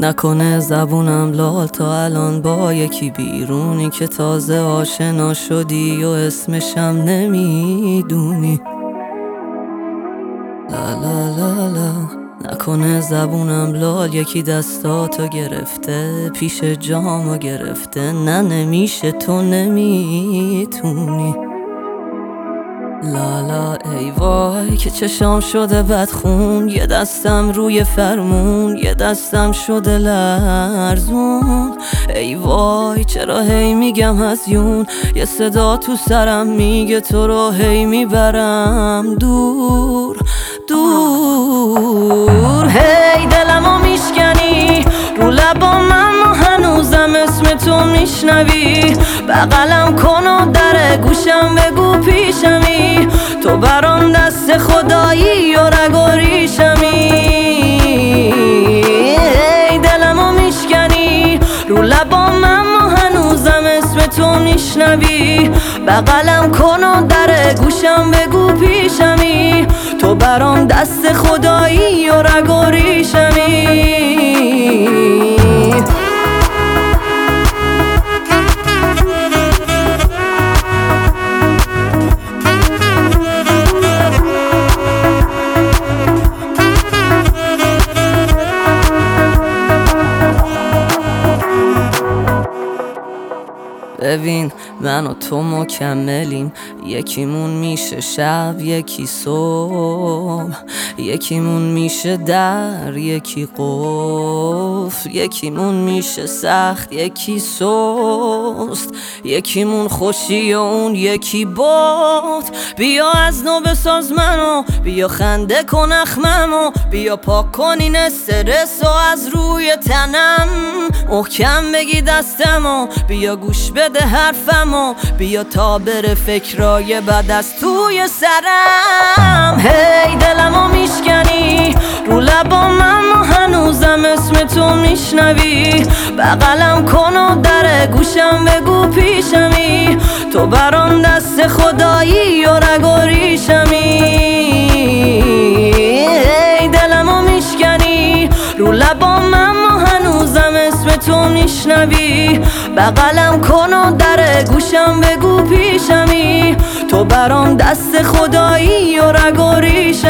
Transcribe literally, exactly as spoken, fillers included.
نکنه زبونم لال تا الان با یکی بیرونی که تازه آشنا شدی و اسمشم نمیدونی. لا لا لا لا نکنه زبونم لال یکی دستاتو گرفته پیش جامو گرفته. نه نمیشه تو نمیتونی. لالا ای وای که چشام شده بدخون، یه دستم روی فرمون یه دستم شده لرزون. ای وای چرا هی میگم هزیون، یه صدا تو سرم میگه تو رو هی میبرم دور دور. هی دلمو میشکنی رو لبام اما هنوزم اسم تو میشنوی. بغلم کن و در گوشم بگو پیشمی، تو برام دست خدایی و رگ و ریشمی. ای دلمو میشکنی رو لبام اما هنوزم اسم تو میشنوی. بغلم کن و در گوشم بگو پیشمی، تو برام دست خدایی و رگ و ریشمی. ببین من و تو مکملیم، یکیمون میشه شب یکی صبح، یکیمون میشه در یکی قفل، یکیمون میشه سخت یکی سست، یکیمون خوشی و اون یکی باد. بیا از نو بساز منو، بیا خنده کن اخممو، بیا پاک کن این استرس و از روی تنم محکم بگی دستمو، بیا گوش بده حرفمو، بیا تا بره فکرای بد از توی سرم. هی دلمو میشکنی رو لبام اما هنوزم اسم تو میشنوی. بغلم کن و در گوشم بگو پیشمی، تو برام دست خدایی و رگ و ریشمی. هی دلمو میشکنی رو لبام اما هنوزم اسم تو میشنوی. بغلم کن و در گوشم بگو پیشمی، تو برام دست خدایی و رگ و ریشمی.